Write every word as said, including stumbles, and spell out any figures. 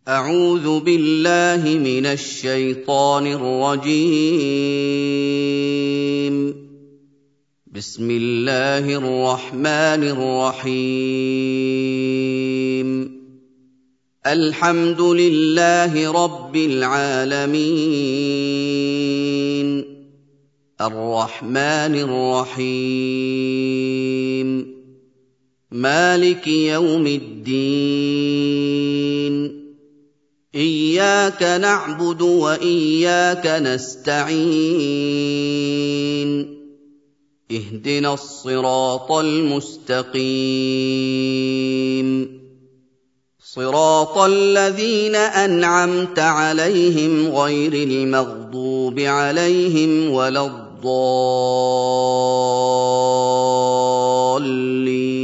أعوذ بالله من الشيطان الرجيم. بسم الله الرحمن الرحيم. الحمد لله رب العالمين. الرحمن الرحيم. مالك يوم الدين. إياك نعبد وإياك نستعين. اهدنا الصراط المستقيم. صراط الذين أنعمت عليهم غير المغضوب عليهم ولا الضالين.